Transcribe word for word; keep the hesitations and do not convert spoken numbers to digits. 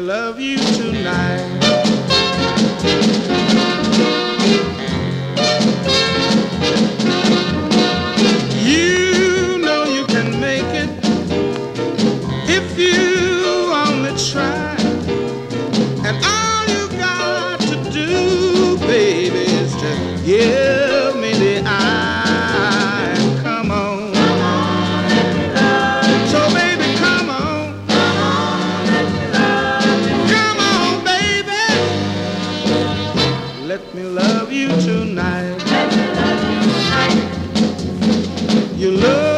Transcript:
love you tonight. You know you can make it if you only try. And all you got to do, baby, is to give me the eye. Come on. Come on, let me love you. So baby, come on. Come on, let me love you. Come on, baby. Let me love you tonight. Let me love you tonight. You love